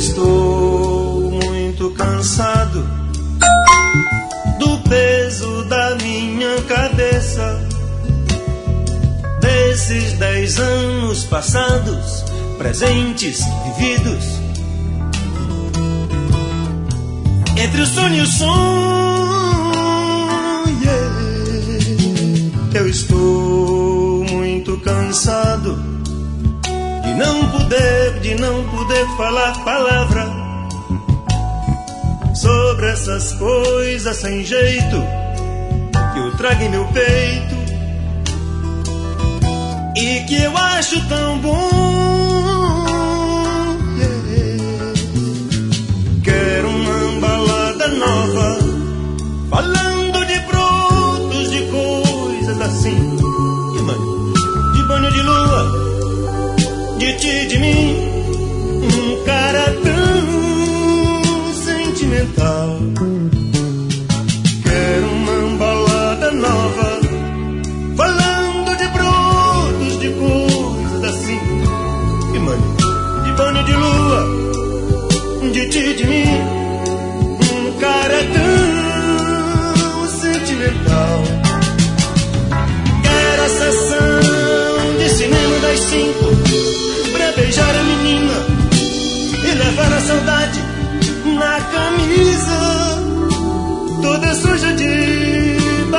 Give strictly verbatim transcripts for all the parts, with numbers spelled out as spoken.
estou muito cansado do peso da minha cabeça, desses dez anos passados, presentes, vividos, entre o sonho e o sonho. Yeah. Eu estou muito cansado de não poder, de não poder falar palavra sobre essas coisas sem jeito que eu trago em meu peito e que eu acho tão bom. Yeah. Quero uma balada nova, falando de brotos, de coisas assim, e, mano, de banho de lua, de ti, de mim, um cara tão sentimental. Quero uma balada nova, falando de brotos, de coisas assim, e mano, de banho de lua, de ti, de mim, um cara tão sentimental. Quero a sessão de cinema das cinco, pra beijar a menina e levar a saudade na camisa toda suja de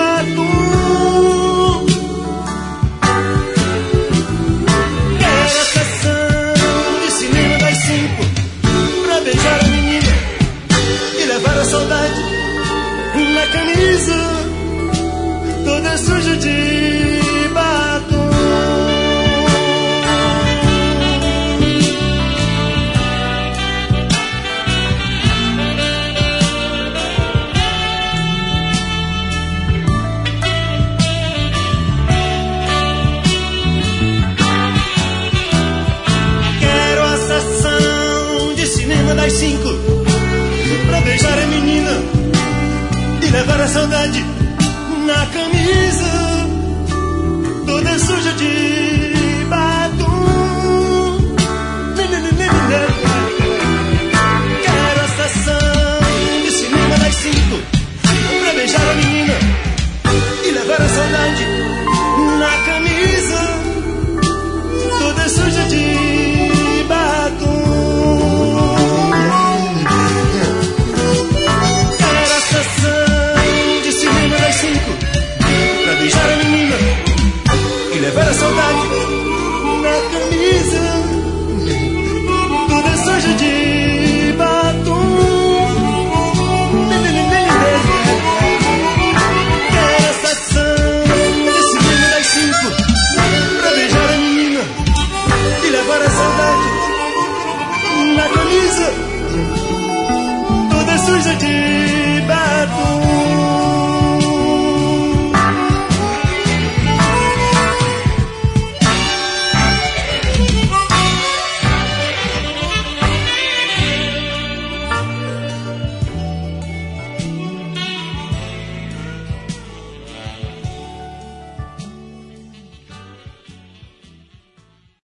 batom. Quero a sessão de cinema das cinco, pra beijar a menina e levar a saudade na camisa toda suja de batom. Das cinco, pra beijar a menina e levar a saudade na cama.